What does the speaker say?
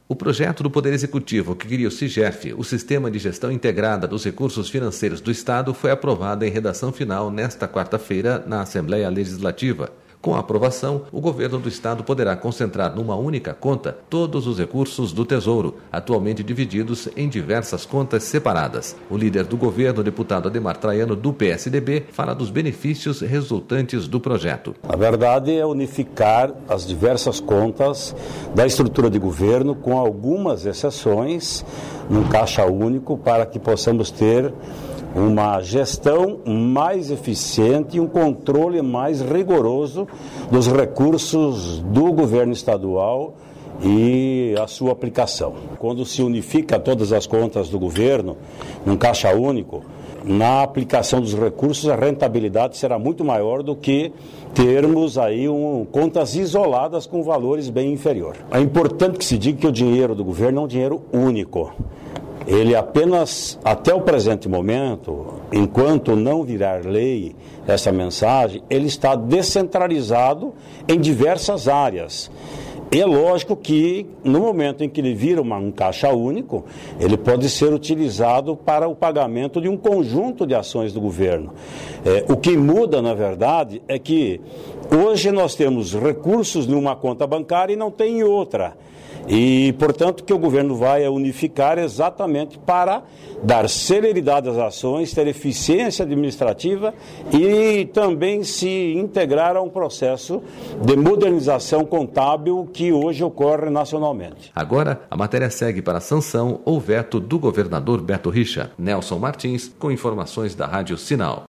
O projeto do Poder Executivo que cria o SIGEF, o Sistema de Gestão Integrada dos Recursos Financeiros do Estado, foi aprovado em redação final nesta quarta-feira na Assembleia Legislativa. Com a aprovação, o governo do Estado poderá concentrar numa única conta todos os recursos do Tesouro, atualmente divididos em diversas contas separadas. O líder do governo, o deputado Ademar Traiano, do PSDB, fala dos benefícios resultantes do projeto. A verdade é unificar as diversas contas da estrutura de governo, com algumas exceções, num caixa único, para que possamos ter uma gestão mais eficiente e um controle mais rigoroso dos recursos do governo estadual e a sua aplicação. Quando se unifica todas as contas do governo num caixa único, na aplicação dos recursos a rentabilidade será muito maior do que termos aí contas isoladas com valores bem inferiores. É importante que se diga que o dinheiro do governo é um dinheiro único. Ele apenas, até o presente momento, enquanto não virar lei essa mensagem, ele está descentralizado em diversas áreas. É lógico que, no momento em que ele vira um caixa único, ele pode ser utilizado para o pagamento de um conjunto de ações do governo. O que muda, na verdade, é que hoje nós temos recursos numa conta bancária e não tem em outra. E, portanto, que o governo vai unificar exatamente para dar celeridade às ações, ter eficiência administrativa e também se integrar a um processo de modernização contábil que hoje ocorre nacionalmente. Agora, a matéria segue para a sanção ou veto do governador Beto Richa. Nelson Martins, com informações da Rádio Sinal.